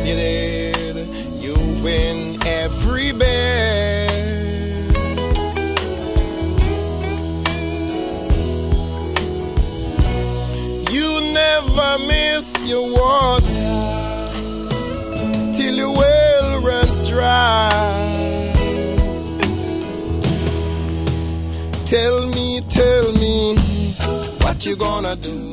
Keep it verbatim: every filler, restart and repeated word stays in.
you did. You win every bet. You never miss your water till your well runs dry. Tell me, tell me, what you gonna do